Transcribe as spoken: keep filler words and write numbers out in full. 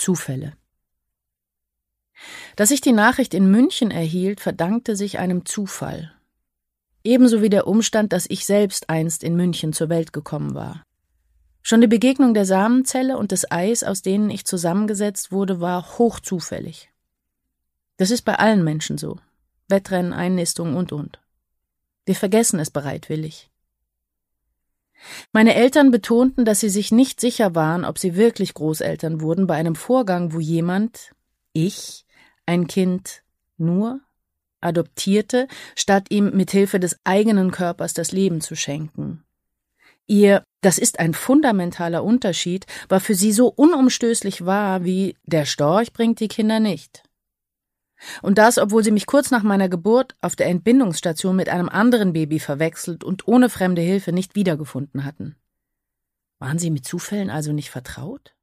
Zufälle. Dass ich die Nachricht in München erhielt, verdankte sich einem Zufall. Ebenso wie der Umstand, dass ich selbst einst in München zur Welt gekommen war. Schon die Begegnung der Samenzelle und des Eis, aus denen ich zusammengesetzt wurde, war hochzufällig. Das ist bei allen Menschen so. Wettrennen, Einnistung und und. Wir vergessen es bereitwillig. Meine Eltern betonten, dass sie sich nicht sicher waren, ob sie wirklich Großeltern wurden, bei einem Vorgang, wo jemand, ich, ein Kind nur adoptierte, statt ihm mit Hilfe des eigenen Körpers das Leben zu schenken. Ihr, das ist ein fundamentaler Unterschied, war für sie so unumstößlich wahr wie der Storch bringt die Kinder nicht. Und das, obwohl sie mich kurz nach meiner Geburt auf der Entbindungsstation mit einem anderen Baby verwechselt und ohne fremde Hilfe nicht wiedergefunden hatten. Waren sie mit Zufällen also nicht vertraut?